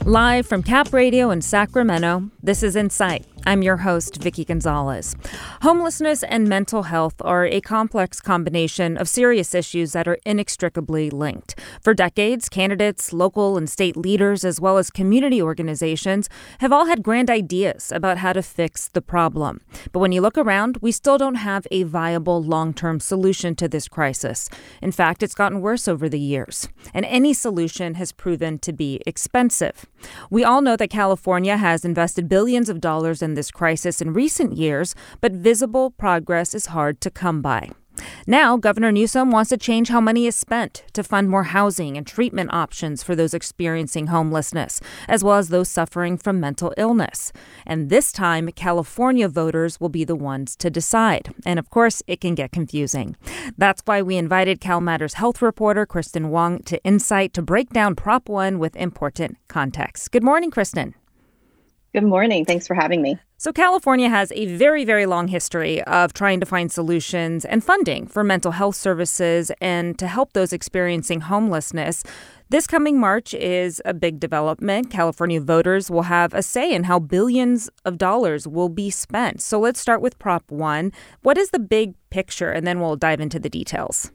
Live from Cap Radio in Sacramento, this is Insight. I'm your host, Vicky Gonzalez. Homelessness and mental health are a complex combination of serious issues that are inextricably linked. For decades, candidates, local and state leaders, as well as community organizations have all had grand ideas about how to fix the problem. But when you look around, we still don't have a viable long-term solution to this crisis. In fact, it's gotten worse over the years, and any solution has proven to be expensive. We all know that California has invested billions of dollars in this crisis in recent years, but visible progress is hard to come by. Now, Governor Newsom wants to change how money is spent to fund more housing and treatment options for those experiencing homelessness, as well as those suffering from mental illness. And this time, California voters will be the ones to decide. And of course, it can get confusing. That's why we invited CalMatters health reporter Kristen Wong to Insight to break down Prop 1 with important context. Good morning, Kristen. Good morning. Thanks for having me. So California has a very, very long history of trying to find solutions and funding for mental health services and to help those experiencing homelessness. This coming March is a big development. California voters will have a say in how billions of dollars will be spent. So let's start with Prop 1. What is the big picture? And then we'll dive into the details.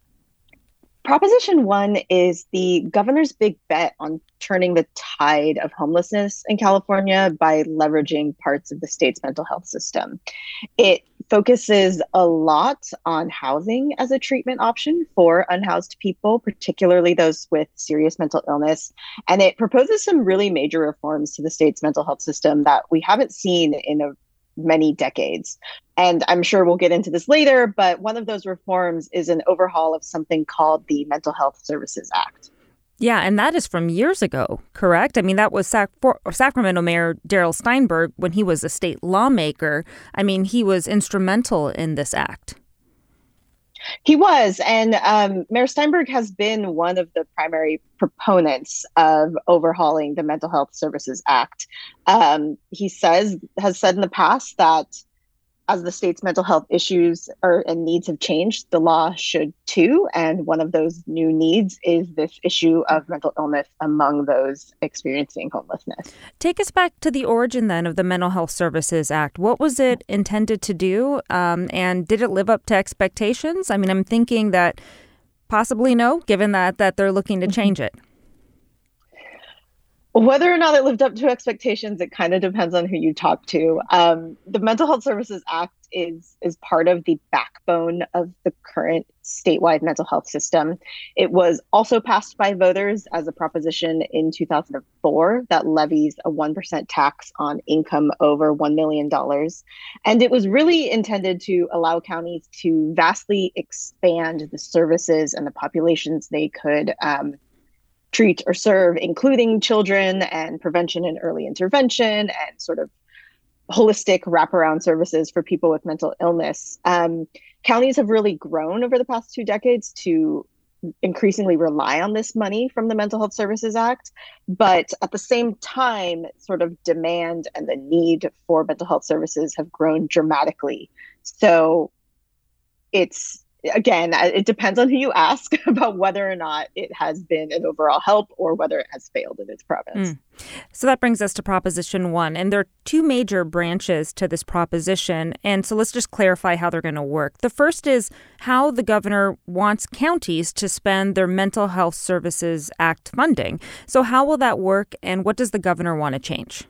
Proposition 1 is the governor's big bet on turning the tide of homelessness in California by leveraging parts of the state's mental health system. It focuses a lot on housing as a treatment option for unhoused people, particularly those with serious mental illness. And it proposes some really major reforms to the state's mental health system that we haven't seen in many decades. And I'm sure we'll get into this later, but one of those reforms is an overhaul of something called the Mental Health Services Act. Yeah, and that is from years ago, correct? I mean, that was Sacramento Mayor Darrell Steinberg when he was a state lawmaker. I mean, he was instrumental in this act. He was, and Mayor Steinberg has been one of the primary proponents of overhauling the Mental Health Services Act. He has said in the past that as the state's mental health issues and needs have changed, the law should too. And one of those new needs is this issue of mental illness among those experiencing homelessness. Take us back to the origin then of the Mental Health Services Act. What was it intended to do? And did it live up to expectations? I mean, I'm thinking that possibly no, given that they're looking to change it. Whether or not it lived up to expectations, it kind of depends on who you talk to. The Mental Health Services Act is part of the backbone of the current statewide mental health system. It was also passed by voters as a proposition in 2004 that levies a 1% tax on income over $1 million. And it was really intended to allow counties to vastly expand the services and the populations they could treat or serve, including children and prevention and early intervention and sort of holistic wraparound services for people with mental illness. Counties have really grown over the past 2 decades to increasingly rely on this money from the Mental Health Services Act. But at the same time, sort of demand and the need for mental health services have grown dramatically. So again, it depends on who you ask about whether or not it has been an overall help or whether it has failed in its province. So that brings us to Proposition 1. And there are 2 major branches to this proposition. And so let's just clarify how they're going to work. The first is how the governor wants counties to spend their Mental Health Services Act funding. So how will that work, and what does the governor want to change?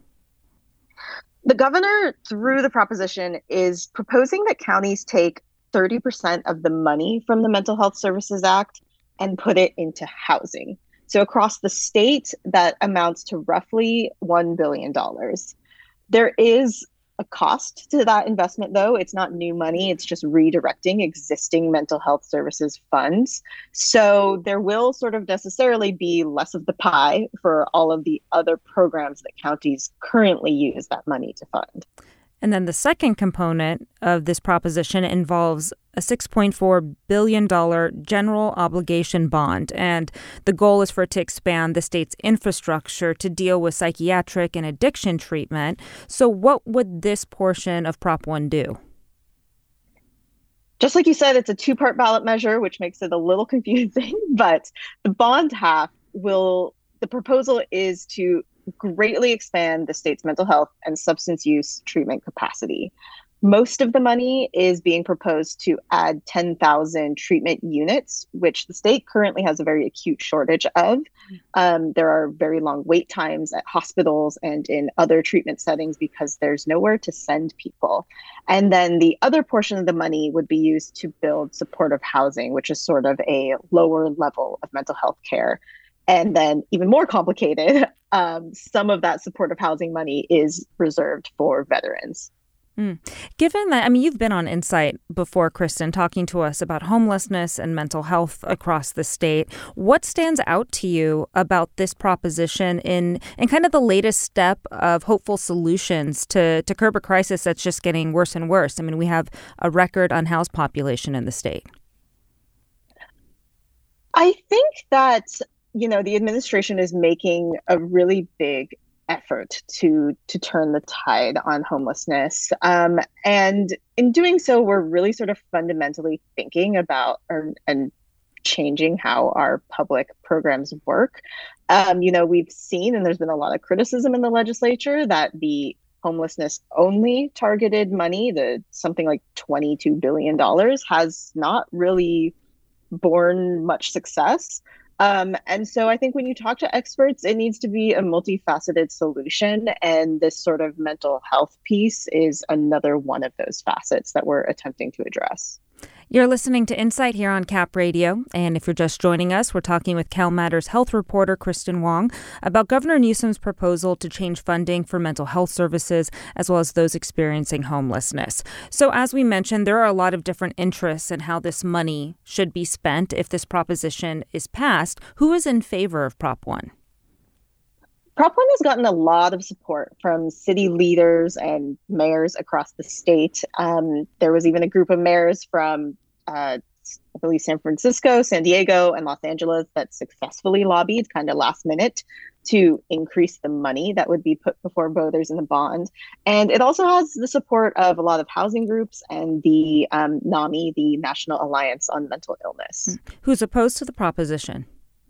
The governor, through the proposition, is proposing that counties take 30% of the money from the Mental Health Services Act and put it into housing. So across the state, that amounts to roughly $1 billion. There is a cost to that investment, though. It's not new money. It's just redirecting existing mental health services funds. So there will sort of necessarily be less of the pie for all of the other programs that counties currently use that money to fund. And then the second component of this proposition involves a $6.4 billion general obligation bond. And the goal is for it to expand the state's infrastructure to deal with psychiatric and addiction treatment. So what would this portion of Prop 1 do? Just like you said, it's a 2-part ballot measure, which makes it a little confusing. But the bond half the proposal is to greatly expand the state's mental health and substance use treatment capacity. Most of the money is being proposed to add 10,000 treatment units, which the state currently has a very acute shortage of. There are very long wait times at hospitals and in other treatment settings because there's nowhere to send people. And then the other portion of the money would be used to build supportive housing, which is sort of a lower level of mental health care. And then even more complicated, some of that supportive housing money is reserved for veterans. Given that, you've been on Insight before, Kristen, talking to us about homelessness and mental health across the state. What stands out to you about this proposition in kind of the latest step of hopeful solutions to curb a crisis that's just getting worse and worse? We have a record unhoused population in the state. I think that, the administration is making a really big effort to turn the tide on homelessness. And in doing so, we're really sort of fundamentally thinking about and changing how our public programs work. We've seen, and there's been a lot of criticism in the legislature, that the homelessness only targeted money, the something like $22 billion, has not really borne much success. And so I think when you talk to experts, it needs to be a multifaceted solution. And this sort of mental health piece is another one of those facets that we're attempting to address. You're listening to Insight here on Cap Radio. And if you're just joining us, we're talking with CalMatters health reporter Kristen Wong about Governor Newsom's proposal to change funding for mental health services, as well as those experiencing homelessness. So as we mentioned, there are a lot of different interests in how this money should be spent if this proposition is passed. Who is in favor of Prop 1? Prop 1 has gotten a lot of support from city leaders and mayors across the state. There was even a group of mayors from, I believe, San Francisco, San Diego, and Los Angeles that successfully lobbied kind of last minute to increase the money that would be put before voters in the bond. And it also has the support of a lot of housing groups and the NAMI, the National Alliance on Mental Illness. Who's opposed to the proposition?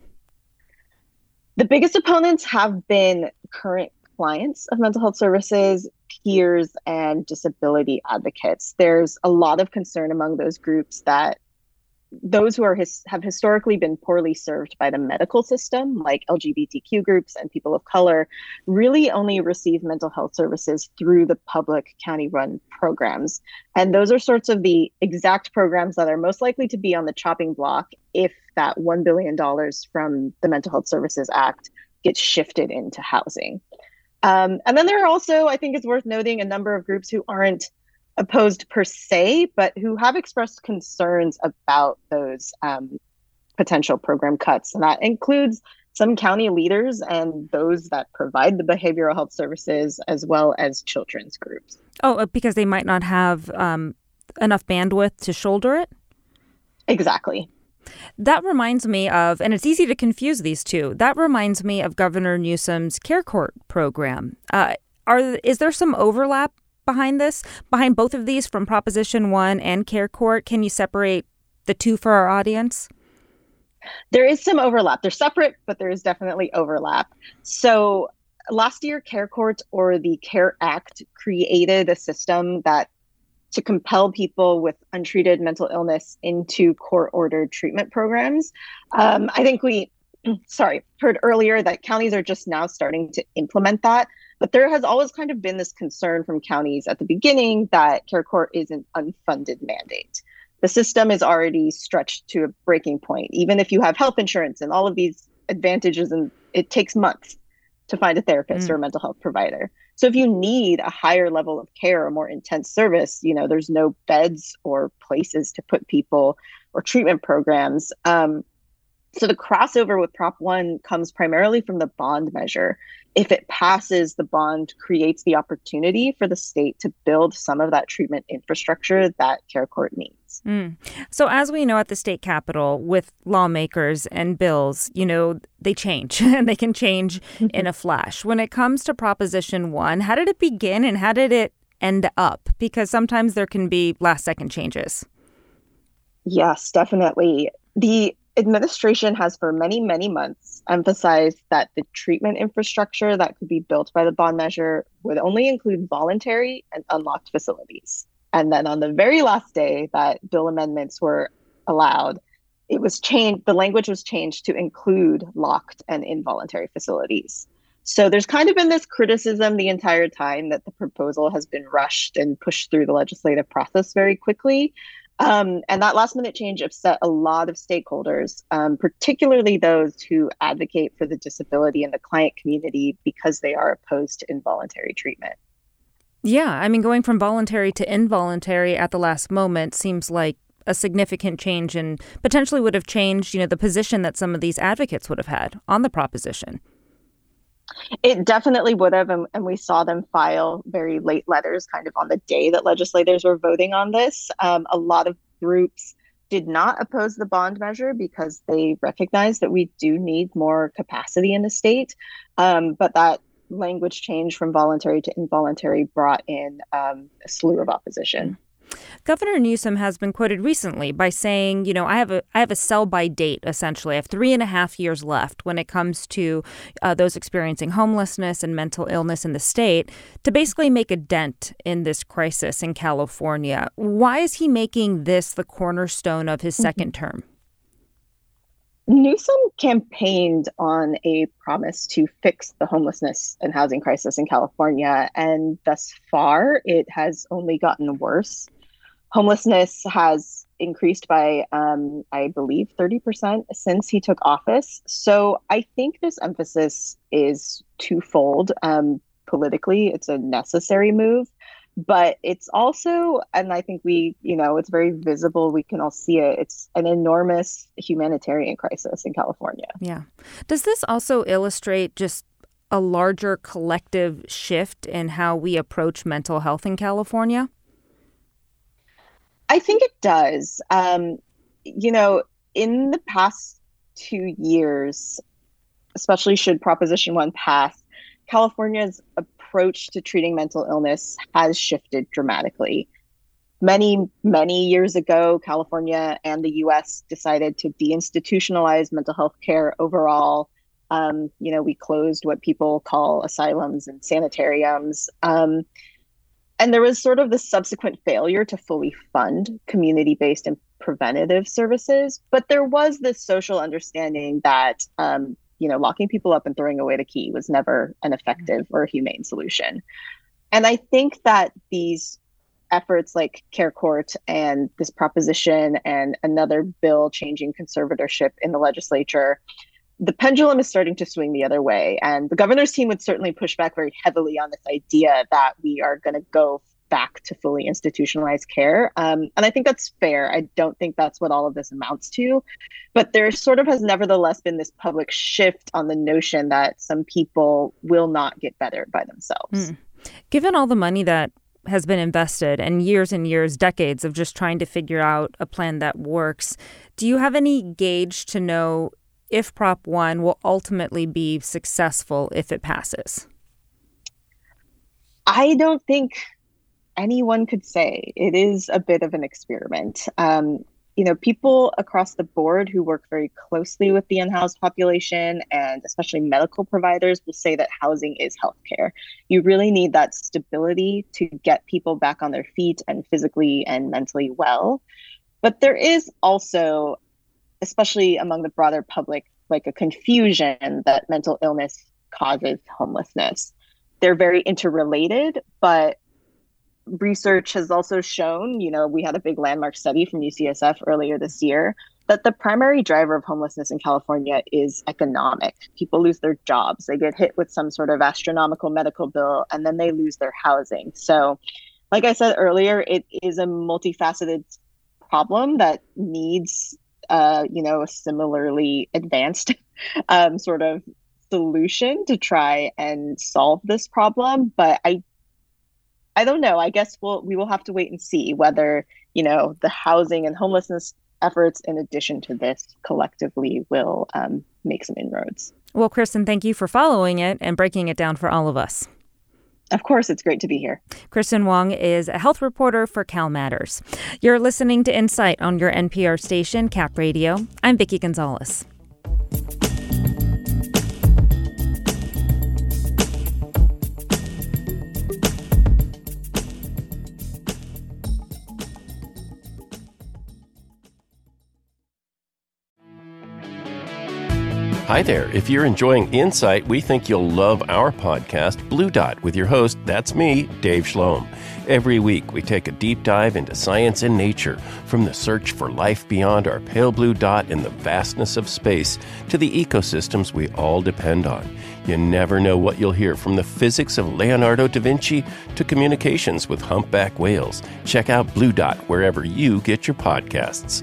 The biggest opponents have been current clients of mental health services, peers, and disability advocates. There's a lot of concern among those groups that those who have historically been poorly served by the medical system, like LGBTQ groups and people of color, really only receive mental health services through the public county-run programs. And those are sorts of the exact programs that are most likely to be on the chopping block if that $1 billion from the Mental Health Services Act gets shifted into housing. And then there are also, I think it's worth noting, a number of groups who aren't opposed per se, but who have expressed concerns about those potential program cuts. And that includes some county leaders and those that provide the behavioral health services, as well as children's groups. Oh, because they might not have enough bandwidth to shoulder it? Exactly. That reminds me of, and it's easy to confuse these two, that reminds me of Governor Newsom's Care Court program. Is there some overlap behind both of these, from Proposition 1 and Care Court? Can you separate the two for our audience? There is some overlap. They're separate, but there is definitely overlap. So last year, Care Court, or the CARE Act, created a system to compel people with untreated mental illness into court-ordered treatment programs. I think we heard earlier that counties are just now starting to implement that. But there has always kind of been this concern from counties at the beginning that Care Court is an unfunded mandate. The system is already stretched to a breaking point. Even if you have health insurance and all of these advantages, and it takes months to find a therapist or a mental health provider. So if you need a higher level of care or more intense service, there's no beds or places to put people or treatment programs. So the crossover with Prop 1 comes primarily from the bond measure. If it passes, the bond creates the opportunity for the state to build some of that treatment infrastructure that Care Court needs. So as we know at the state capitol, with lawmakers and bills, they change and they can change in a flash. When it comes to Proposition 1, how did it begin and how did it end up? Because sometimes there can be last second changes. Yes, definitely. The administration has for many, many months emphasized that the treatment infrastructure that could be built by the bond measure would only include voluntary and unlocked facilities. And then on the very last day that bill amendments were allowed, it was changed, the language was changed to include locked and involuntary facilities. So there's kind of been this criticism the entire time that the proposal has been rushed and pushed through the legislative process very quickly. And that last minute change upset a lot of stakeholders, particularly those who advocate for the disability and the client community because they are opposed to involuntary treatment. Yeah, I mean, going from voluntary to involuntary at the last moment seems like a significant change and potentially would have changed, the position that some of these advocates would have had on the proposition. It definitely would have, and we saw them file very late letters kind of on the day that legislators were voting on this. A lot of groups did not oppose the bond measure because they recognize that we do need more capacity in the state, but that language change from voluntary to involuntary brought in a slew of opposition. Governor Newsom has been quoted recently by saying, I have a sell-by date, essentially. I have 3.5 years left when it comes to those experiencing homelessness and mental illness in the state to basically make a dent in this crisis in California. Why is he making this the cornerstone of his second term? Newsom campaigned on a promise to fix the homelessness and housing crisis in California, and thus far it has only gotten worse. Homelessness has increased by, I believe, 30% since he took office. So I think this emphasis is twofold. Politically, it's a necessary move, but it's also, and I think it's very visible. We can all see it. It's an enormous humanitarian crisis in California. Yeah. Does this also illustrate just a larger collective shift in how we approach mental health in California? I think it does. In the past 2 years, especially should Proposition 1 pass, California's approach to treating mental illness has shifted dramatically. Many, many years ago, California and the U.S. decided to deinstitutionalize mental health care overall. We closed what people call asylums and sanitariums. And there was sort of the subsequent failure to fully fund community-based and preventative services. But there was this social understanding that, locking people up and throwing away the key was never an effective or humane solution. And I think that these efforts like Care Court and this proposition and another bill changing conservatorship in the legislature, the pendulum is starting to swing the other way. And the governor's team would certainly push back very heavily on this idea that we are going to go back to fully institutionalized care. And I think that's fair. I don't think that's what all of this amounts to. But there sort of has nevertheless been this public shift on the notion that some people will not get better by themselves. Given all the money that has been invested and years, decades of just trying to figure out a plan that works, do you have any gauge to know if Prop 1 will ultimately be successful if it passes? I don't think anyone could say. It is a bit of an experiment. People across the board who work very closely with the unhoused population and especially medical providers will say that housing is healthcare. You really need that stability to get people back on their feet and physically and mentally well. But there is also, especially among the broader public, like a confusion that mental illness causes homelessness. They're very interrelated, but research has also shown, we had a big landmark study from UCSF earlier this year, that the primary driver of homelessness in California is economic. People lose their jobs. They get hit with some sort of astronomical medical bill, and then they lose their housing. So, like I said earlier, it is a multifaceted problem that needs a similarly advanced sort of solution to try and solve this problem. But I don't know. I guess we will have to wait and see whether, the housing and homelessness efforts in addition to this collectively will make some inroads. Well, Kristen, thank you for following it and breaking it down for all of us. Of course, it's great to be here. Kristen Wong is a health reporter for Cal Matters. You're listening to Insight on your NPR station, Cap Radio. I'm Vicki Gonzalez. Hi there. If you're enjoying Insight, we think you'll love our podcast, Blue Dot, with your host, that's me, Dave Schloem. Every week, we take a deep dive into science and nature, from the search for life beyond our pale blue dot in the vastness of space to the ecosystems we all depend on. You never know what you'll hear, from the physics of Leonardo da Vinci to communications with humpback whales. Check out Blue Dot wherever you get your podcasts.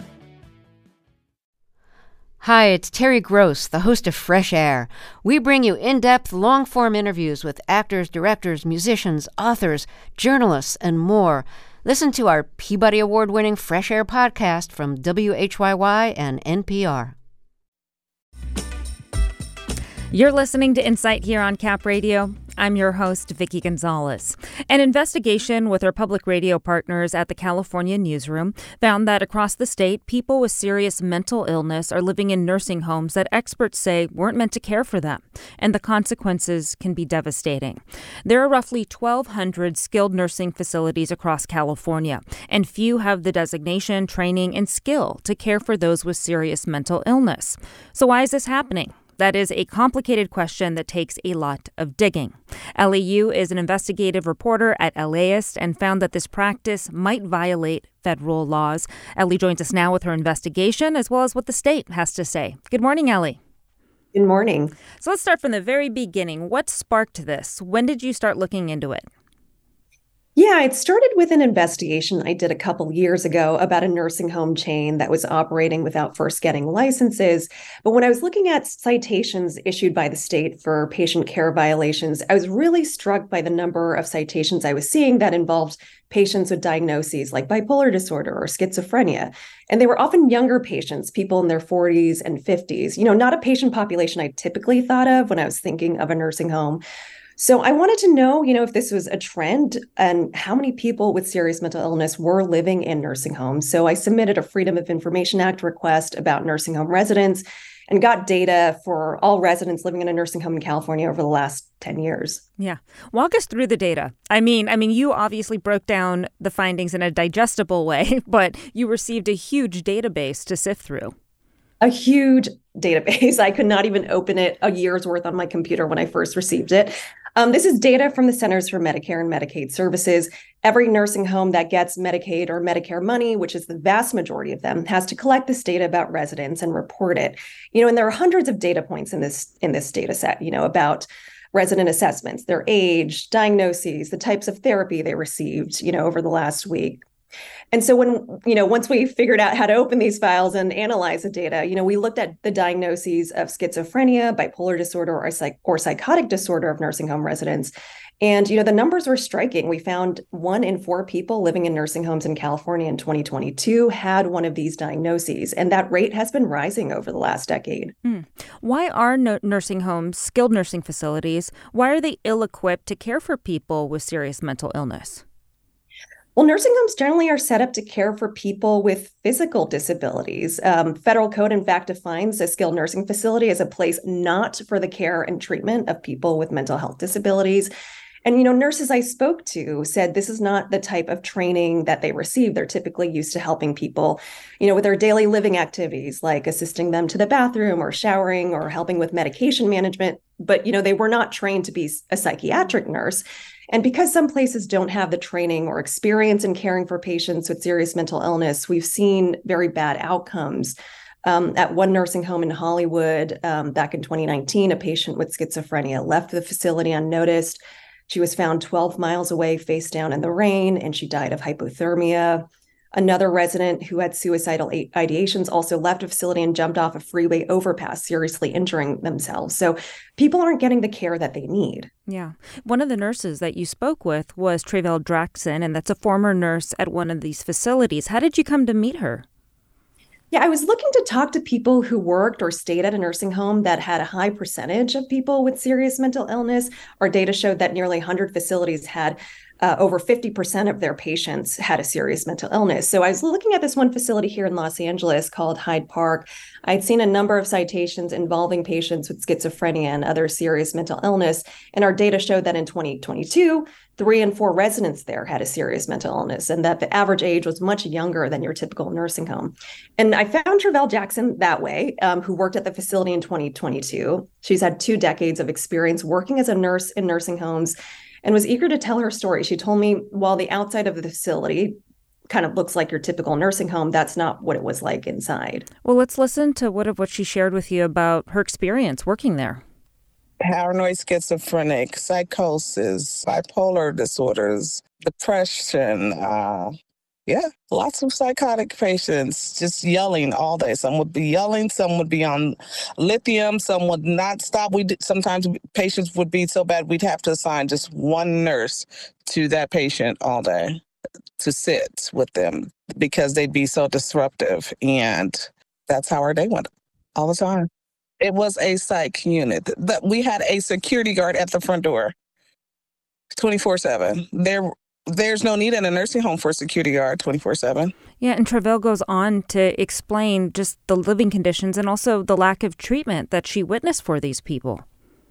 Hi, it's Terry Gross, the host of Fresh Air. We bring you in-depth, long-form interviews with actors, directors, musicians, authors, journalists, and more. Listen to our Peabody Award-winning Fresh Air podcast from WHYY and NPR. You're listening to Insight here on Cap Radio. I'm your host, Vicki Gonzalez. An investigation with our public radio partners at the California Newsroom found that across the state, people with serious mental illness are living in nursing homes that experts say weren't meant to care for them, and the consequences can be devastating. There are roughly 1,200 skilled nursing facilities across California, and few have the designation, training, and skill to care for those with serious mental illness. So why is this happening? That is a complicated question that takes a lot of digging. Ellie Yu is an investigative reporter at LAist and found that this practice might violate federal laws. Ellie joins us now with her investigation, as well as what the state has to say. Good morning, Ellie. Good morning. So let's start from the very beginning. What sparked this? When did you start looking into it? Yeah, it started with an investigation I did a couple years ago about a nursing home chain that was operating without first getting licenses. But when I was looking at citations issued by the state for patient care violations, I was really struck by the number of citations I was seeing that involved patients with diagnoses like bipolar disorder or schizophrenia. And they were often younger patients, people in their 40s and 50s, not a patient population I typically thought of when I was thinking of a nursing home. So I wanted to know, if this was a trend and how many people with serious mental illness were living in nursing homes. So I submitted a Freedom of Information Act request about nursing home residents and got data for all residents living in a nursing home in California over the last 10 years. Yeah. Walk us through the data. I mean, you obviously broke down the findings in a digestible way, but you received a huge database to sift through. A huge database. I could not even open it a year's worth on my computer when I first received it. This is data from the Centers for Medicare and Medicaid Services. Every nursing home that gets Medicaid or Medicare money, which is the vast majority of them, has to collect this data about residents and report it. And there are hundreds of data points in this data set, about resident assessments, their age, diagnoses, the types of therapy they received, over the last week. And so when, once we figured out how to open these files and analyze the data, we looked at the diagnoses of schizophrenia, bipolar disorder, or psychotic disorder of nursing home residents. And, the numbers were striking. We found 1 in 4 people living in nursing homes in California in 2022 had one of these diagnoses. And that rate has been rising over the last decade. Why are nursing homes, skilled nursing facilities, why are they ill-equipped to care for people with serious mental illness? Well, nursing homes generally are set up to care for people with physical disabilities. Federal code, in fact, defines a skilled nursing facility as a place not for the care and treatment of people with mental health disabilities. And, nurses I spoke to said this is not the type of training that they receive. They're typically used to helping people, with their daily living activities, like assisting them to the bathroom or showering or helping with medication management. But, they were not trained to be a psychiatric nurse. And because some places don't have the training or experience in caring for patients with serious mental illness, we've seen very bad outcomes. At one nursing home in Hollywood, back in 2019, a patient with schizophrenia left the facility unnoticed. She was found 12 miles away, face down in the rain, and she died of hypothermia. Another resident who had suicidal ideations also left a facility and jumped off a freeway overpass, seriously injuring themselves. So people aren't getting the care that they need. Yeah. One of the nurses that you spoke with was Trevel Draxon, and that's a former nurse at one of these facilities. How did you come to meet her? Yeah, I was looking to talk to people who worked or stayed at a nursing home that had a high percentage of people with serious mental illness. Our data showed that nearly 100 facilities had over 50% of their patients had a serious mental illness. So I was looking at this one facility here in Los Angeles called Hyde Park. I'd seen a number of citations involving patients with schizophrenia and other serious mental illness. And our data showed that in 2022, 3 in 4 residents there had a serious mental illness, and that the average age was much younger than your typical nursing home. And I found Travell Jackson that way, who worked at the facility in 2022. She's had 2 decades of experience working as a nurse in nursing homes and was eager to tell her story. She told me while the outside of the facility kind of looks like your typical nursing home, that's not what it was like inside. Well, let's listen to what she shared with you about her experience working there. Paranoid schizophrenic, psychosis, bipolar disorders, depression, lots of psychotic patients just yelling all day. Some would be yelling, some would be on lithium, some would not stop. Sometimes patients would be so bad we'd have to assign just one nurse to that patient all day to sit with them because they'd be so disruptive. And that's how our day went all the time. It was a psych unit. We had a security guard at the front door 24/7. There's no need in a nursing home for a security guard 24/7. Yeah, and Travell goes on to explain just the living conditions and also the lack of treatment that she witnessed for these people.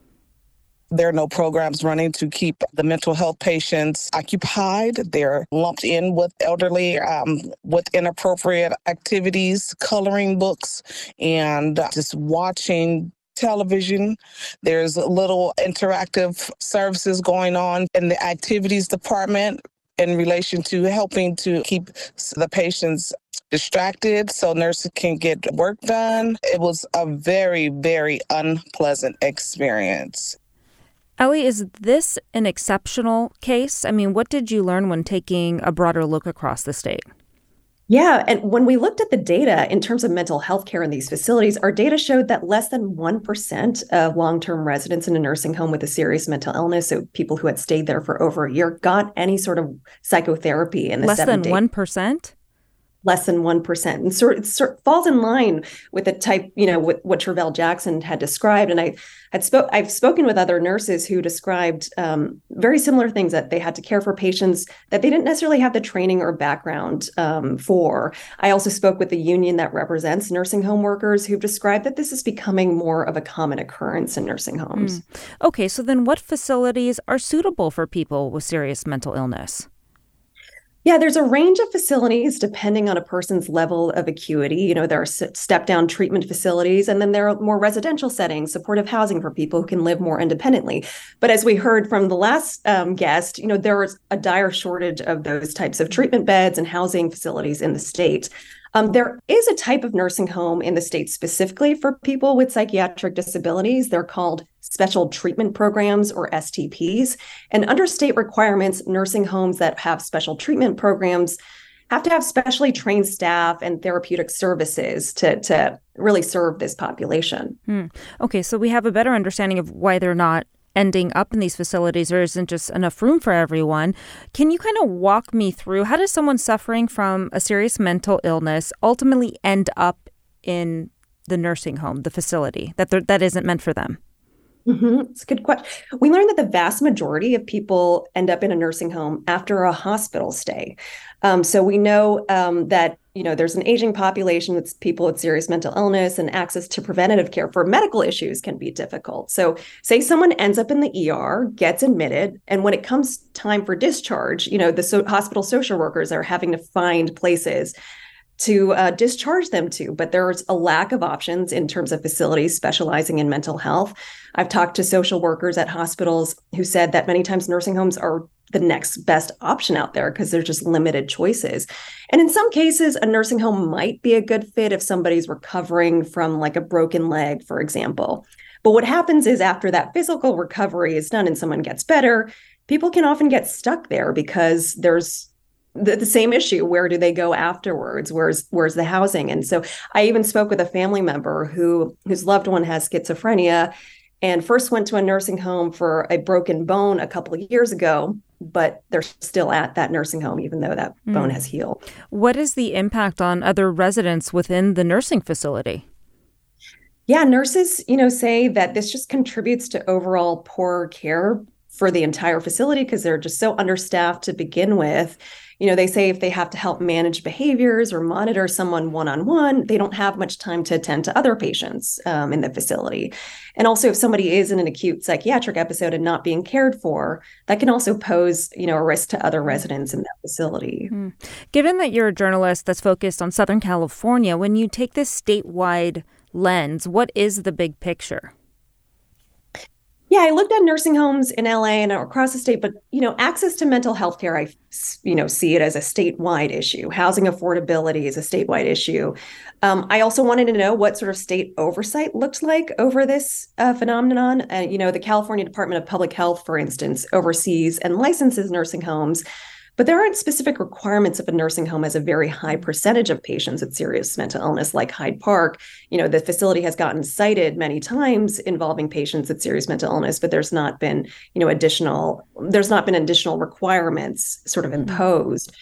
There are no programs running to keep the mental health patients occupied. They're lumped in with elderly, with inappropriate activities, coloring books, and just watching television. There's little interactive services going on in the activities department in relation to helping to keep the patients distracted so nurses can get work done. It was a very, very unpleasant experience. Ellie, is this an exceptional case? I mean, what did you learn when taking a broader look across the state? Yeah, and when we looked at the data in terms of mental health care in these facilities, our data showed that less than 1% of long-term residents in a nursing home with a serious mental illness, so people who had stayed there for over a year, got any sort of psychotherapy in the less 7 days. Less than 1%? Less than 1%. And it falls in line with the type, with what Travell Jackson had described. And I've spoken with other nurses who described very similar things, that they had to care for patients that they didn't necessarily have the training or background for. I also spoke with the union that represents nursing home workers, who've described that this is becoming more of a common occurrence in nursing homes. Okay, so then what facilities are suitable for people with serious mental illness? Yeah, there's a range of facilities depending on a person's level of acuity. There are step-down treatment facilities, and then there are more residential settings, supportive housing for people who can live more independently. But as we heard from the last guest, there is a dire shortage of those types of treatment beds and housing facilities in the state. There is a type of nursing home in the state specifically for people with psychiatric disabilities. They're called special treatment programs, or STPs. And under state requirements, nursing homes that have special treatment programs have to have specially trained staff and therapeutic services to really serve this population. Okay, so we have a better understanding of why they're not ending up in these facilities. There isn't just enough room for everyone. Can you kind of walk me through, how does someone suffering from a serious mental illness ultimately end up in the nursing home, the facility that isn't meant for them? It's a good question. We learned that the vast majority of people end up in a nursing home after a hospital stay. So we know that there's an aging population with people with serious mental illness, and access to preventative care for medical issues can be difficult. So say someone ends up in the ER, gets admitted, and when it comes time for discharge, the hospital social workers are having to find places to discharge them to. But there's a lack of options in terms of facilities specializing in mental health. I've talked to social workers at hospitals who said that many times nursing homes are the next best option out there because there's just limited choices. And in some cases, a nursing home might be a good fit if somebody's recovering from like a broken leg, for example. But what happens is after that physical recovery is done and someone gets better, people can often get stuck there because there's the same issue. Where do they go afterwards? Where's the housing? And so I even spoke with a family member whose loved one has schizophrenia and first went to a nursing home for a broken bone a couple of years ago. but they're still at that nursing home, even though that bone has healed. What is the impact on other residents within the nursing facility? Yeah, nurses, say that this just contributes to overall poor care for the entire facility because they're just so understaffed to begin with. They say if they have to help manage behaviors or monitor someone one-on-one, they don't have much time to attend to other patients in the facility. And also, if somebody is in an acute psychiatric episode and not being cared for, that can also pose, a risk to other residents in that facility. Given that you're a journalist that's focused on Southern California, when you take this statewide lens, what is the big picture? Yeah, I looked at nursing homes in LA and across the state, but, access to mental health care, I, see it as a statewide issue. Housing affordability is a statewide issue. I also wanted to know what sort of state oversight looked like over this phenomenon. The California Department of Public Health, for instance, oversees and licenses nursing homes. But there aren't specific requirements if a nursing home has a very high percentage of patients with serious mental illness, like Hyde Park. The facility has gotten cited many times involving patients with serious mental illness, but there's not been, additional requirements sort of imposed.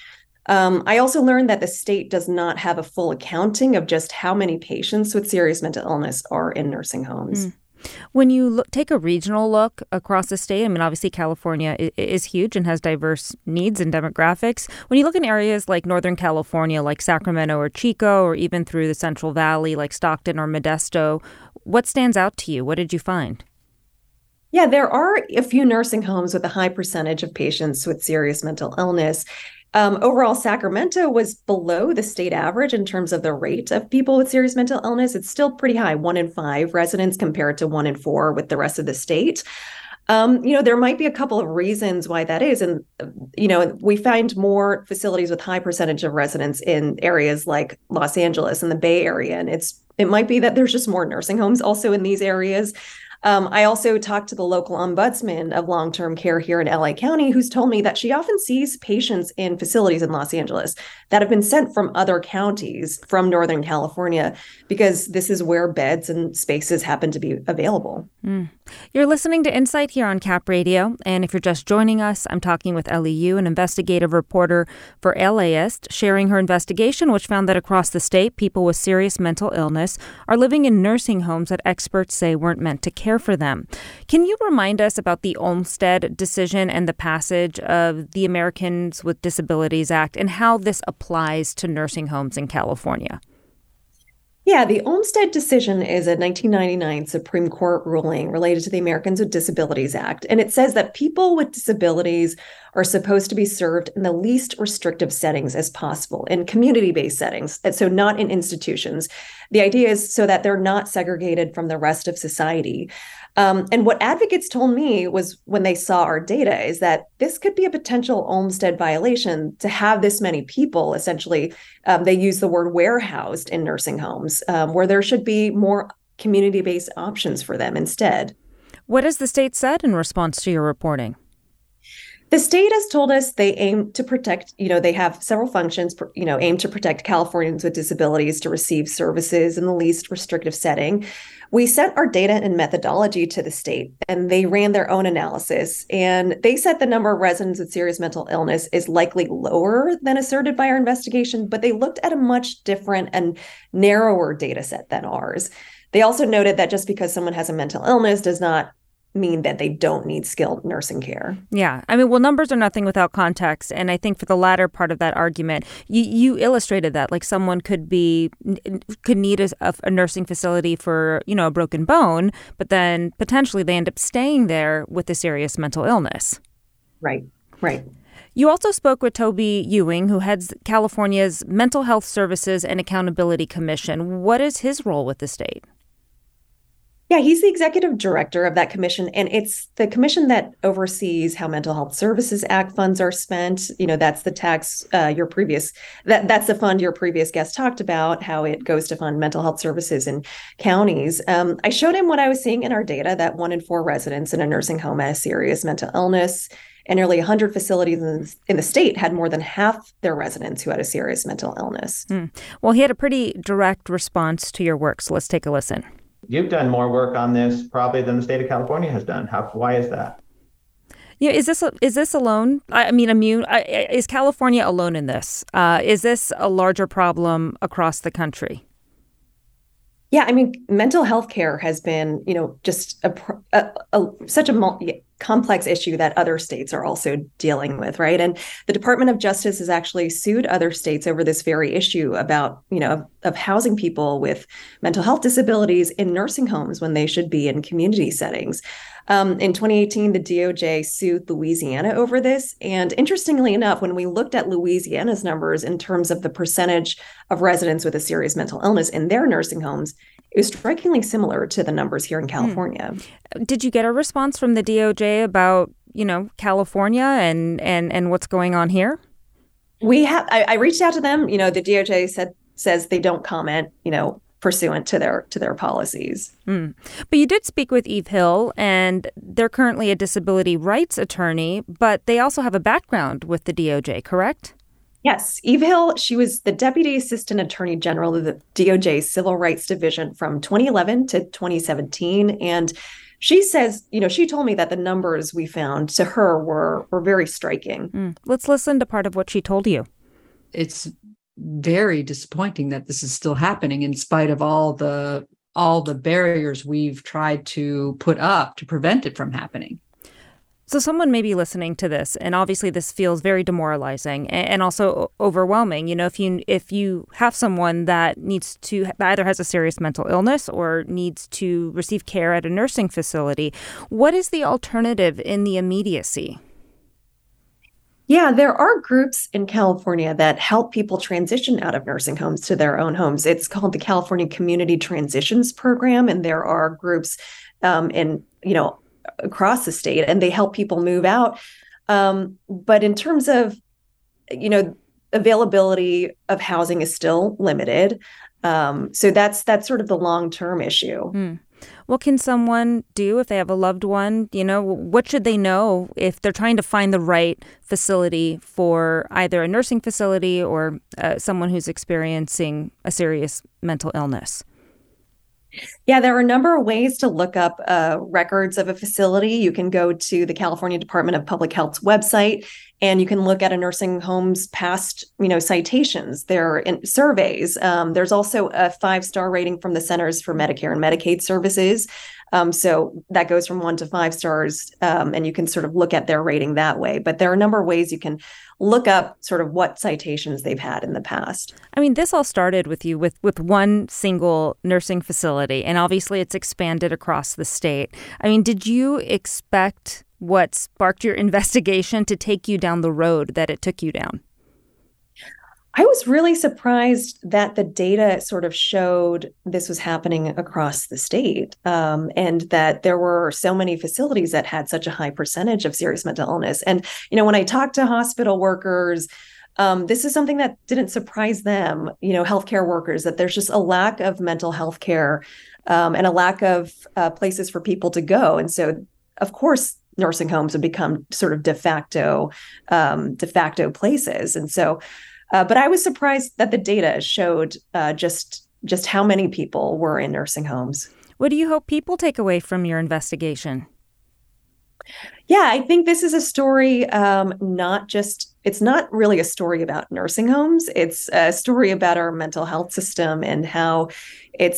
I also learned that the state does not have a full accounting of just how many patients with serious mental illness are in nursing homes. When you take a regional look across the state, obviously California is huge and has diverse needs and demographics. When you look in areas like Northern California, like Sacramento or Chico, or even through the Central Valley, like Stockton or Modesto, what stands out to you? What did you find? Yeah, there are a few nursing homes with a high percentage of patients with serious mental illness. Overall, Sacramento was below the state average in terms of the rate of people with serious mental illness. It's still pretty high, 1 in 5 residents compared to 1 in 4 with the rest of the state. There might be a couple of reasons why that is. And, we find more facilities with high percentage of residents in areas like Los Angeles and the Bay Area. And it might be that there's just more nursing homes also in these areas. I also talked to the local ombudsman of long-term care here in LA County, who's told me that she often sees patients in facilities in Los Angeles that have been sent from other counties from Northern California because this is where beds and spaces happen to be available. You're listening to Insight here on Cap Radio. And if you're just joining us, I'm talking with Ellie Yu, an investigative reporter for LAist, sharing her investigation, which found that across the state, people with serious mental illness are living in nursing homes that experts say weren't meant to care for them. Can you remind us about the Olmstead decision and the passage of the Americans with Disabilities Act and how this applies to nursing homes in California? Yeah, the Olmstead decision is a 1999 Supreme Court ruling related to the Americans with Disabilities Act. And it says that people with disabilities are supposed to be served in the least restrictive settings as possible, in community-based settings, and so not in institutions. The idea is so that they're not segregated from the rest of society. And what advocates told me was when they saw our data is that this could be a potential Olmstead violation to have this many people. Essentially, they use the word warehoused in nursing homes, where there should be more community-based options for them instead. What has the state said in response to your reporting? The state has told us they aim to protect, they have several functions, aim to protect Californians with disabilities to receive services in the least restrictive setting. We sent our data and methodology to the state, and they ran their own analysis. And they said the number of residents with serious mental illness is likely lower than asserted by our investigation, but they looked at a much different and narrower data set than ours. They also noted that just because someone has a mental illness does not mean that they don't need skilled nursing care. Yeah. Numbers are nothing without context. And I think for the latter part of that argument, you illustrated that, like someone could need a nursing facility for, a broken bone, but then potentially they end up staying there with a serious mental illness. Right. You also spoke with Toby Ewing, who heads California's Mental Health Services and Accountability Commission. What is his role with the state? Yeah, he's the executive director of that commission, and it's the commission that oversees how Mental Health Services Act funds are spent. That's the tax that's the fund your previous guest talked about, how it goes to fund mental health services in counties. I showed him what I was seeing in our data, that 1 in 4 residents in a nursing home has serious mental illness, and nearly 100 facilities in the state had more than half their residents who had a serious mental illness. Well, he had a pretty direct response to your work, so let's take a listen. You've done more work on this probably than the state of California has done. Why is that? Yeah, is this alone? Is California alone in this? Is this a larger problem across the country? Yeah, I mean, mental health care has been, just such a complex issue that other states are also dealing with, right? And the Department of Justice has actually sued other states over this very issue about, of housing people with mental health disabilities in nursing homes when they should be in community settings. In 2018, the DOJ sued Louisiana over this. And interestingly enough, when we looked at Louisiana's numbers in terms of the percentage of residents with a serious mental illness in their nursing homes, it was strikingly similar to the numbers here in California. Did you get a response from the DOJ about, California and what's going on here? I reached out to them. The DOJ says they don't comment, pursuant to their policies. But you did speak with Eve Hill, and they're currently a disability rights attorney, but they also have a background with the DOJ, correct? Yes. Eve Hill, she was the Deputy Assistant Attorney General of the DOJ Civil Rights Division from 2011 to 2017. And she says, she told me that the numbers we found to her were very striking. Let's listen to part of what she told you. It's very disappointing that this is still happening in spite of all the barriers we've tried to put up to prevent it from happening. So someone may be listening to this, and obviously this feels very demoralizing and also overwhelming. If you have someone that either has a serious mental illness or needs to receive care at a nursing facility, what is the alternative in the immediacy? Yeah, there are groups in California that help people transition out of nursing homes to their own homes. It's called the California Community Transitions Program, and there are groups across the state, and they help people move out. But in terms of, availability of housing is still limited. So that's sort of the long-term issue. What can someone do if they have a loved one? What should they know if they're trying to find the right facility for either a nursing facility or someone who's experiencing a serious mental illness? Yeah, there are a number of ways to look up records of a facility. You can go to the California Department of Public Health's website, and you can look at a nursing home's past, citations. There are surveys. There's also a 5-star rating from the Centers for Medicare and Medicaid Services. So that goes from 1 to 5 stars, and you can sort of look at their rating that way. But there are a number of ways you can look up sort of what citations they've had in the past. I mean, this all started with you with one single nursing facility, and obviously it's expanded across the state. I mean, did you expect what sparked your investigation to take you down the road that it took you down? I was really surprised that the data sort of showed this was happening across the state, and that there were so many facilities that had such a high percentage of serious mental illness. And, when I talked to hospital workers, this is something that didn't surprise them, healthcare workers, that there's just a lack of mental health care and a lack of places for people to go. And so, of course, nursing homes have become sort of de facto places. And so, but I was surprised that the data showed just how many people were in nursing homes. What do you hope people take away from your investigation? Yeah, I think this is a story, it's not really a story about nursing homes. It's a story about our mental health system and how it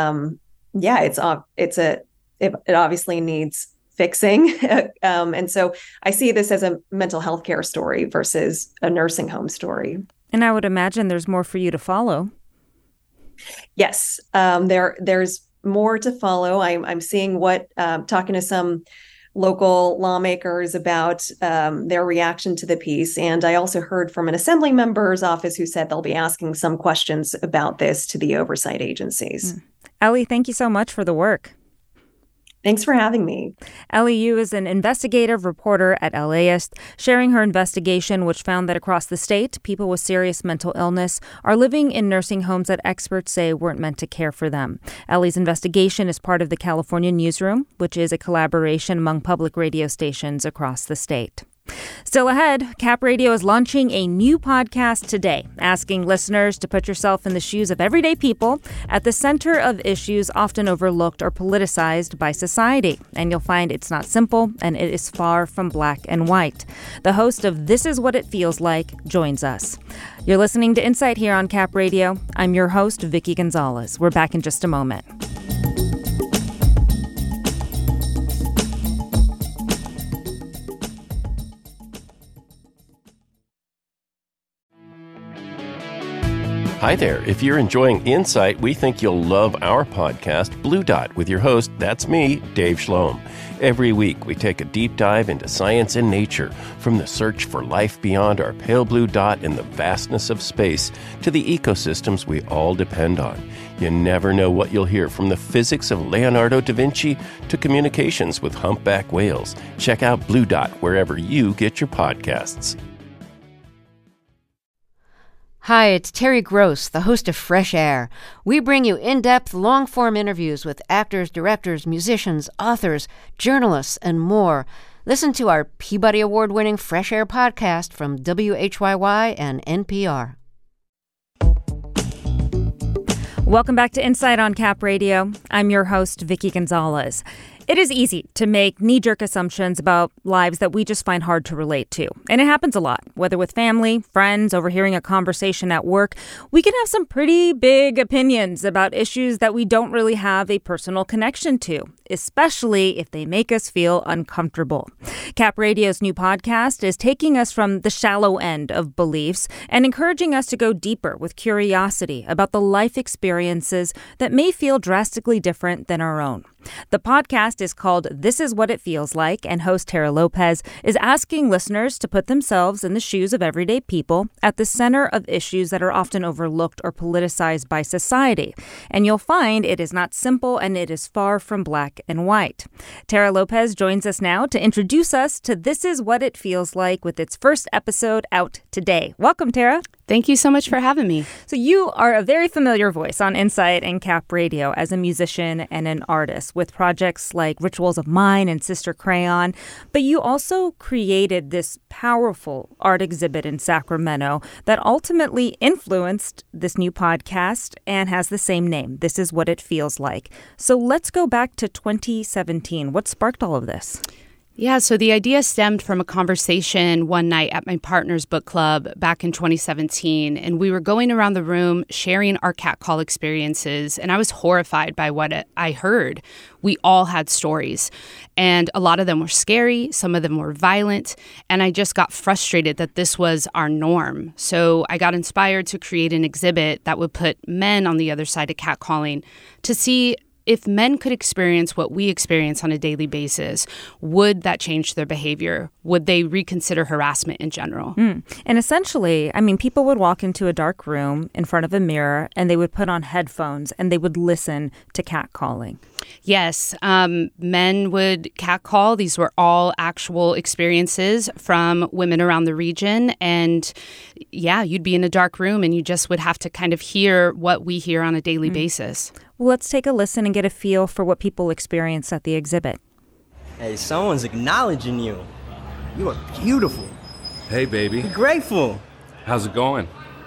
obviously needs fixing. And so I see this as a mental health care story versus a nursing home story. And I would imagine there's more for you to follow. Yes, there's more to follow. I'm seeing talking to some local lawmakers about their reaction to the piece. And I also heard from an assembly member's office who said they'll be asking some questions about this to the oversight agencies. Ellie, thank you so much for the work. Thanks for having me. Ellie Yu is an investigative reporter at LAist, sharing her investigation, which found that across the state, people with serious mental illness are living in nursing homes that experts say weren't meant to care for them. Ellie's investigation is part of the California Newsroom, which is a collaboration among public radio stations across the state. Still ahead, Cap Radio is launching a new podcast today, asking listeners to put yourself in the shoes of everyday people at the center of issues often overlooked or politicized by society. And you'll find it's not simple and it is far from black and white. The host of This Is What It Feels Like joins us. You're listening to Insight here on Cap Radio. I'm your host, Vicky Gonzalez. We're back in just a moment. Hi there. If you're enjoying Insight, we think you'll love our podcast, Blue Dot, with your host, that's me, Dave Shlom. Every week, we take a deep dive into science and nature, from the search for life beyond our pale blue dot in the vastness of space to the ecosystems we all depend on. You never know what you'll hear, from the physics of Leonardo da Vinci to communications with humpback whales. Check out Blue Dot wherever you get your podcasts. Hi, it's Terry Gross, the host of Fresh Air. We bring you in-depth, long-form interviews with actors, directors, musicians, authors, journalists, and more. Listen to our Peabody Award-winning Fresh Air podcast from WHYY and NPR. Welcome back to Insight on Cap Radio. I'm your host, Vicky Gonzalez. It is easy to make knee-jerk assumptions about lives that we just find hard to relate to. And it happens a lot, whether with family, friends, overhearing a conversation at work. We can have some pretty big opinions about issues that we don't really have a personal connection to, especially if they make us feel uncomfortable. Cap Radio's new podcast is taking us from the shallow end of beliefs and encouraging us to go deeper with curiosity about the life experiences that may feel drastically different than our own. The podcast is called This Is What It Feels Like, and host Tara Lopez is asking listeners to put themselves in the shoes of everyday people at the center of issues that are often overlooked or politicized by society. And you'll find it is not simple and it is far from black and white. Tara Lopez joins us now to introduce us to This Is What It Feels Like, with its first episode out today. Welcome, Tara. Thank you so much for having me. So you are a very familiar voice on Insight and Cap Radio as a musician and an artist with projects like Rituals of Mine and Sister Crayon. But you also created this powerful art exhibit in Sacramento that ultimately influenced this new podcast and has the same name, This Is What It Feels Like. So let's go back to 2017. What sparked all of this? Yeah, so the idea stemmed from a conversation one night at my partner's book club back in 2017, and we were going around the room sharing our catcall experiences, and I was horrified by what I heard. We all had stories, and a lot of them were scary, some of them were violent, and I just got frustrated that this was our norm. So I got inspired to create an exhibit that would put men on the other side of catcalling to see if men could experience what we experience on a daily basis. Would that change their behavior? Would they reconsider harassment in general? And essentially, I mean, people would walk into a dark room in front of a mirror and they would put on headphones and they would listen to catcalling. Yes, men would catcall. These were all actual experiences from women around the region. And yeah, you'd be in a dark room and you just would have to kind of hear what we hear on a daily basis. Well, let's take a listen and get a feel for what people experience at the exhibit. Hey, someone's acknowledging you. You are beautiful. Hey, baby. Be grateful. How's it going?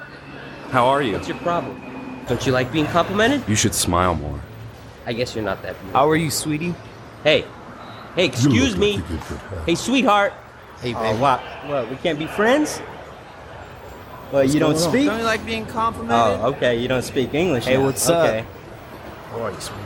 How are you? What's your problem? Don't you like being complimented? You should smile more. I guess you're not that beautiful. How are you, sweetie? Hey, excuse me. Hey, sweetheart. Hey, baby. What, we can't be friends? Well, you don't speak? Don't you like being complimented? Oh, okay, you don't speak English Hey, now. what's up? Okay. How are you, sweetie?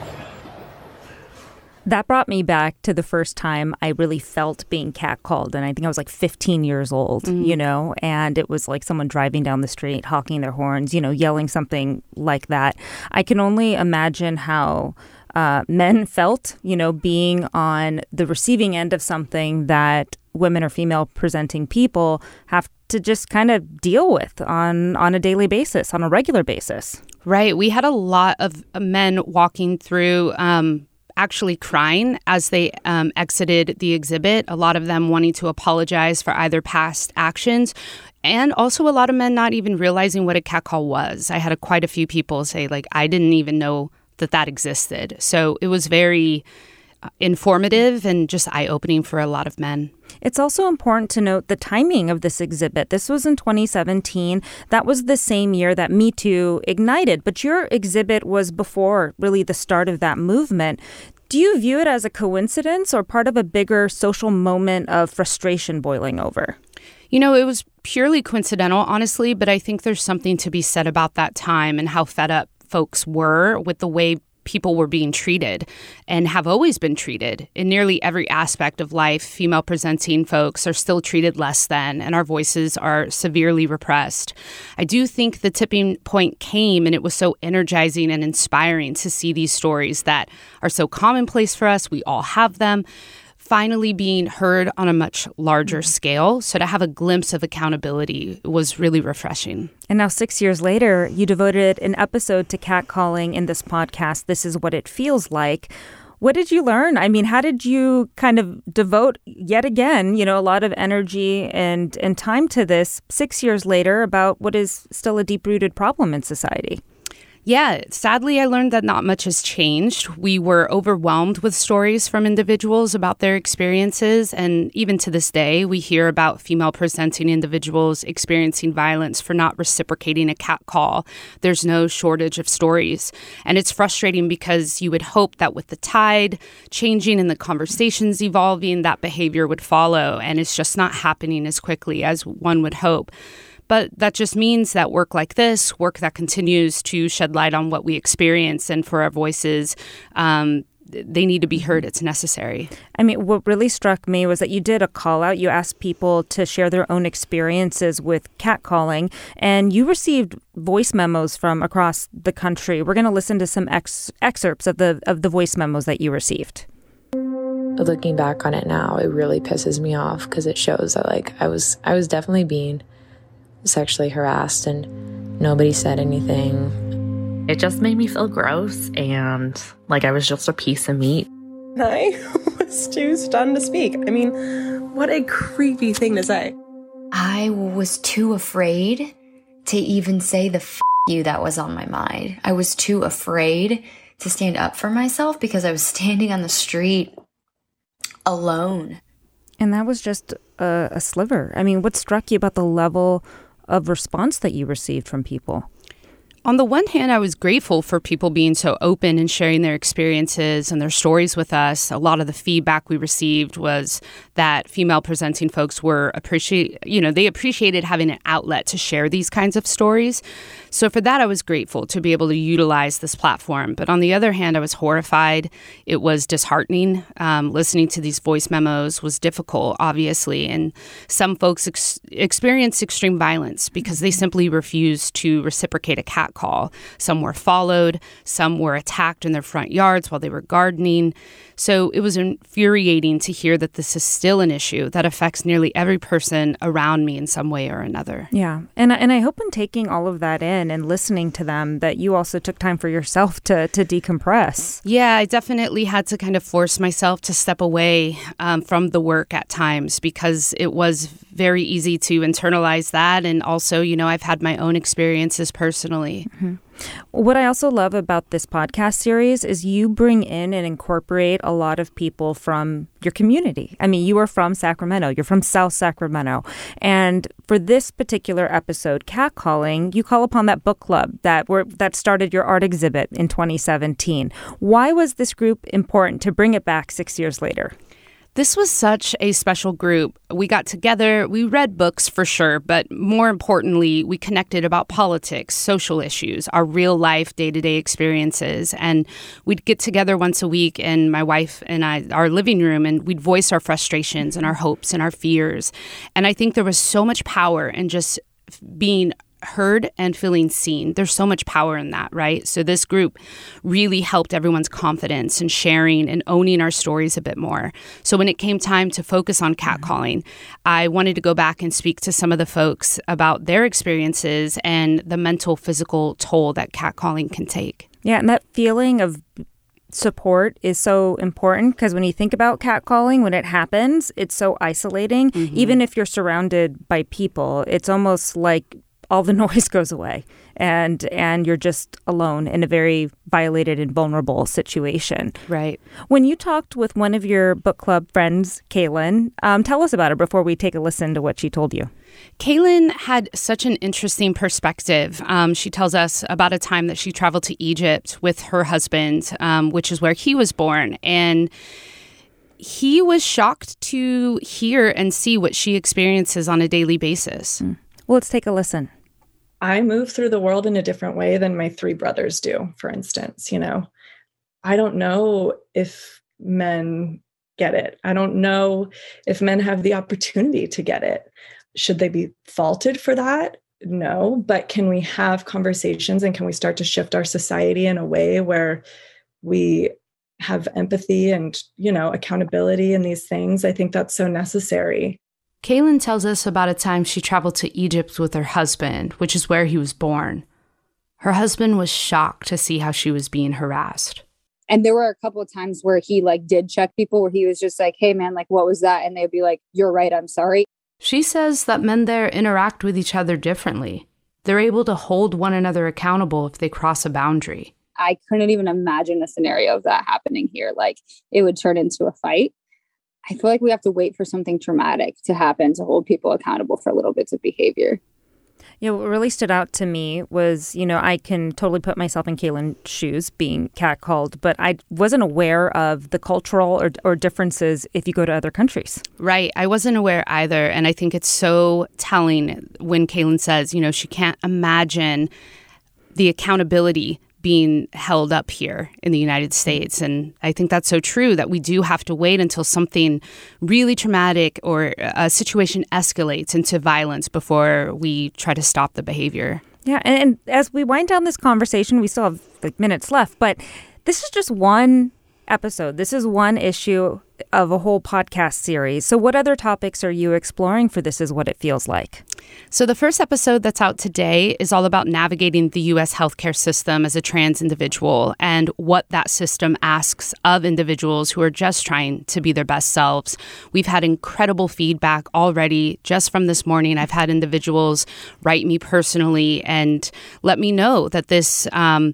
That brought me back to the first time I really felt being catcalled. And I think I was like 15 years old, you know, and it was like someone driving down the street, honking their horns, you know, yelling something like that. I can only imagine how men felt, you know, being on the receiving end of something that women or female presenting people have to just kind of deal with on a daily basis, on a regular basis. Right. We had a lot of men walking through actually crying as they exited the exhibit, a lot of them wanting to apologize for either past actions, and also a lot of men not even realizing what a catcall was. I had quite a few people say, like, I didn't even know that existed. So it was very informative and just eye-opening for a lot of men. It's also important to note the timing of this exhibit. This was in 2017. That was the same year that Me Too ignited, but your exhibit was before really the start of that movement. Do you view it as a coincidence or part of a bigger social moment of frustration boiling over? You know, it was purely coincidental, honestly, but I think there's something to be said about that time and how fed up folks were with the way people were being treated and have always been treated. In nearly every aspect of life, female presenting folks are still treated less than, and our voices are severely repressed. I do think the tipping point came, and it was so energizing and inspiring to see these stories that are so commonplace for us. We all have them, finally being heard on a much larger scale. So to have a glimpse of accountability was really refreshing. And now 6 years later, you devoted an episode to catcalling in this podcast, This Is What It Feels Like. What did you learn? I mean, how did you kind of devote yet again, a lot of energy and time to this 6 years later about what is still a deep-rooted problem in society? Yeah, sadly, I learned that not much has changed. We were overwhelmed with stories from individuals about their experiences. And even to this day, we hear about female presenting individuals experiencing violence for not reciprocating a catcall. There's no shortage of stories. And it's frustrating because you would hope that with the tide changing and the conversations evolving, that behavior would follow. And it's just not happening as quickly as one would hope. But that just means that work like this, work that continues to shed light on what we experience and for our voices, they need to be heard. It's necessary. I mean, what really struck me was that you did a call out. You asked people to share their own experiences with catcalling, and you received voice memos from across the country. We're going to listen to some excerpts of the voice memos that you received. Looking back on it now, it really pisses me off because it shows that I was definitely being sexually harassed and nobody said anything. It just made me feel gross and like I was just a piece of meat. I was too stunned to speak. I mean, what a creepy thing to say. I was too afraid to even say the f you that was on my mind. I was too afraid to stand up for myself because I was standing on the street alone. And that was just a sliver. I mean, what struck you about the level of response that you received from people? On the one hand, I was grateful for people being so open and sharing their experiences and their stories with us. A lot of the feedback we received was that female presenting folks they appreciated having an outlet to share these kinds of stories. So for that, I was grateful to be able to utilize this platform. But on the other hand, I was horrified. It was disheartening. Listening to these voice memos was difficult, obviously. And some folks experienced extreme violence because they simply refused to reciprocate a catcall. Some were followed. Some were attacked in their front yards while they were gardening. So it was infuriating to hear that this is still an issue that affects nearly every person around me in some way or another. Yeah. And I hope in taking all of that in and listening to them that you also took time for yourself to decompress. Yeah, I definitely had to kind of force myself to step away from the work at times because it was very easy to internalize that. And also, I've had my own experiences personally. Mm-hmm. What I also love about this podcast series is you bring in and incorporate a lot of people from your community. I mean, you are from Sacramento. You're from South Sacramento. And for this particular episode, Catcalling, you call upon that book club that started your art exhibit in 2017. Why was this group important to bring it back 6 years later? This was such a special group. We got together, we read books for sure, but more importantly, we connected about politics, social issues, our real life day-to-day experiences. And we'd get together once a week in my wife and I, our living room, and we'd voice our frustrations and our hopes and our fears. And I think there was so much power in just being heard and feeling seen. There's so much power in that, right? So this group really helped everyone's confidence and sharing and owning our stories a bit more. So when it came time to focus on catcalling, I wanted to go back and speak to some of the folks about their experiences and the mental, physical toll that catcalling can take. Yeah, and that feeling of support is so important because when you think about catcalling, when it happens, it's so isolating. Mm-hmm. Even if you're surrounded by people, it's almost like all the noise goes away and you're just alone in a very violated and vulnerable situation. Right. When you talked with one of your book club friends, Kaylin, tell us about it before we take a listen to what she told you. Kaylin had such an interesting perspective. She tells us about a time that she traveled to Egypt with her husband, which is where he was born. And he was shocked to hear and see what she experiences on a daily basis. Well, let's take a listen. I move through the world in a different way than my 3 brothers do, for instance. I don't know if men get it. I don't know if men have the opportunity to get it. Should they be faulted for that? No. But can we have conversations and can we start to shift our society in a way where we have empathy and, accountability in these things? I think that's so necessary. Kaylin tells us about a time she traveled to Egypt with her husband, which is where he was born. Her husband was shocked to see how she was being harassed. And there were a couple of times where he did check people where he was just like, hey man, what was that? And they'd be like, you're right, I'm sorry. She says that men there interact with each other differently. They're able to hold one another accountable if they cross a boundary. I couldn't even imagine a scenario of that happening here. It would turn into a fight. I feel like we have to wait for something traumatic to happen to hold people accountable for little bits of behavior. What really stood out to me was, I can totally put myself in Kaylin's shoes being catcalled, but I wasn't aware of the cultural or differences if you go to other countries. Right. I wasn't aware either. And I think it's so telling when Kaylin says, she can't imagine the accountability being held up here in the United States. And I think that's so true that we do have to wait until something really traumatic or a situation escalates into violence before we try to stop the behavior. Yeah. And as we wind down this conversation, we still have minutes left, but this is just one episode. This is one issue of a whole podcast series. So what other topics are you exploring for This Is What It Feels Like? So the first episode that's out today is all about navigating the U.S. healthcare system as a trans individual and what that system asks of individuals who are just trying to be their best selves. We've had incredible feedback already just from this morning. I've had individuals write me personally and let me know that this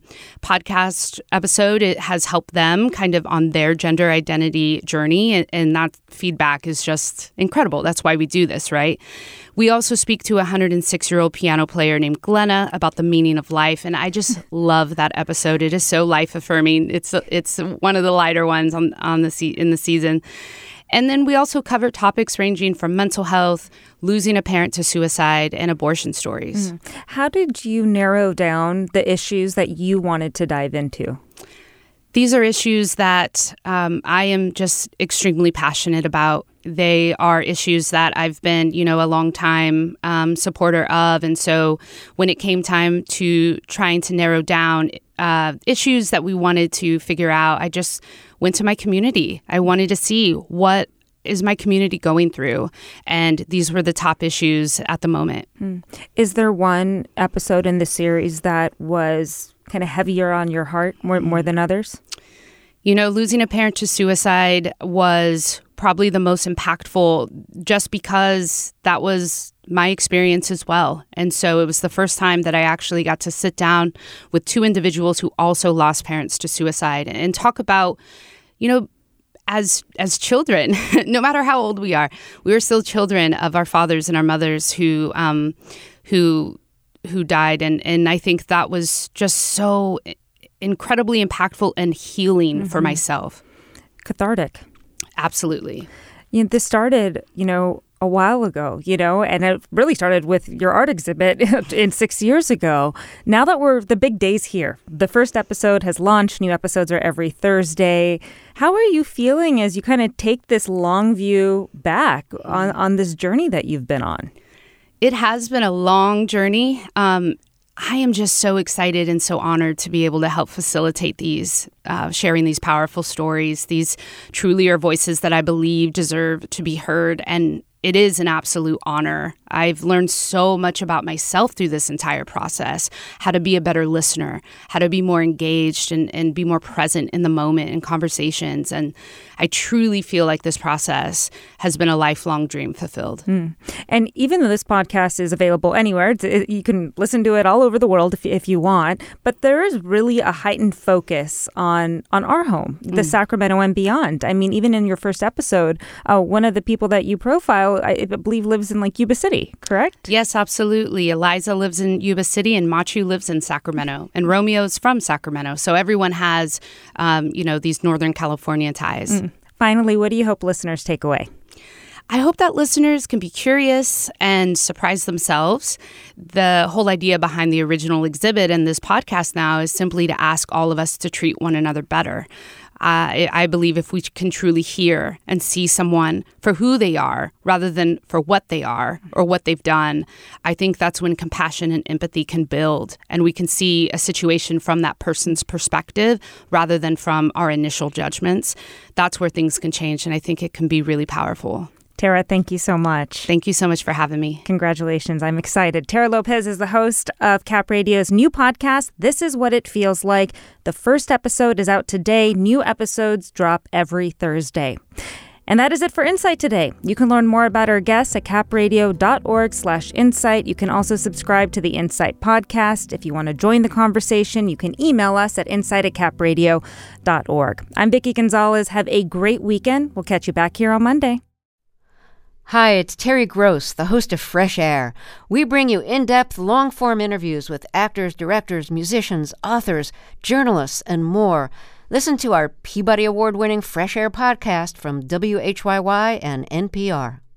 podcast episode, it has helped them kind of on their gender identity journey. And that feedback is just incredible. That's why we do this, right? We also speak to a 106-year-old piano player named Glenna about the meaning of life. And I just love that episode. It is so life-affirming. It's one of the lighter ones in the season. And then we also cover topics ranging from mental health, losing a parent to suicide, and abortion stories. How did you narrow down the issues that you wanted to dive into? These are issues that I am just extremely passionate about. They are issues that I've been, a long time supporter of. And so when it came time to trying to narrow down issues that we wanted to figure out, I just went to my community. I wanted to see what is my community going through. And these were the top issues at the moment. Is there one episode in the series that was kind of heavier on your heart more than others? Losing a parent to suicide was probably the most impactful just because that was my experience as well. And so it was the first time that I actually got to sit down with 2 individuals who also lost parents to suicide and talk about, as children, no matter how old we are still children of our fathers and our mothers who died. And I think that was just so incredibly impactful and healing for myself. Cathartic. Absolutely. This started, a while ago, and it really started with your art exhibit in 6 years ago. Now that the big day's here, the first episode has launched. New episodes are every Thursday. How are you feeling as you kind of take this long view back on this journey that you've been on? It has been a long journey. I am just so excited and so honored to be able to help facilitate these, sharing these powerful stories. These truly are voices that I believe deserve to be heard. And it is an absolute honor I've learned so much about myself through this entire process, how to be a better listener, how to be more engaged and be more present in the moment in conversations. And I truly feel like this process has been a lifelong dream fulfilled. And even though this podcast is available anywhere, you can listen to it all over the world if you want, but there is really a heightened focus on our home, the Sacramento and beyond. I mean, even in your first episode, one of the people that you profile, I believe, lives in like Yuba City, correct? Yes, absolutely. Eliza lives in Yuba City and Machu lives in Sacramento and Romeo's from Sacramento. So everyone has, these Northern California ties. Finally, what do you hope listeners take away? I hope that listeners can be curious and surprise themselves. The whole idea behind the original exhibit and this podcast now is simply to ask all of us to treat one another better. I believe if we can truly hear and see someone for who they are rather than for what they are or what they've done, I think that's when compassion and empathy can build and we can see a situation from that person's perspective rather than from our initial judgments. That's where things can change, and I think it can be really powerful. Tara, thank you so much. Thank you so much for having me. Congratulations. I'm excited. Tara Lopez is the host of Cap Radio's new podcast, This Is What It Feels Like. The first episode is out today. New episodes drop every Thursday. And that is it for Insight today. You can learn more about our guests at capradio.org/insight. You can also subscribe to the Insight podcast. If you want to join the conversation, you can email us at insight@capradio.org. I'm Vicki Gonzalez. Have a great weekend. We'll catch you back here on Monday. Hi, it's Terry Gross, the host of Fresh Air. We bring you in-depth, long-form interviews with actors, directors, musicians, authors, journalists, and more. Listen to our Peabody Award-winning Fresh Air podcast from WHYY and NPR.